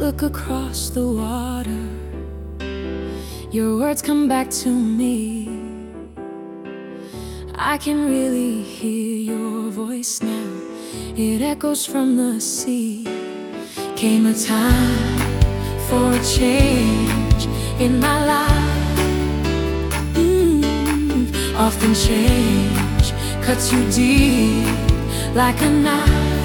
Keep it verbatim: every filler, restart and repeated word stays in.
look across the water, your words come back to me. I can really hear your voice now. It echoes from the sea. Came a time for a change in my life. mm, Often change cuts you deep like a knife.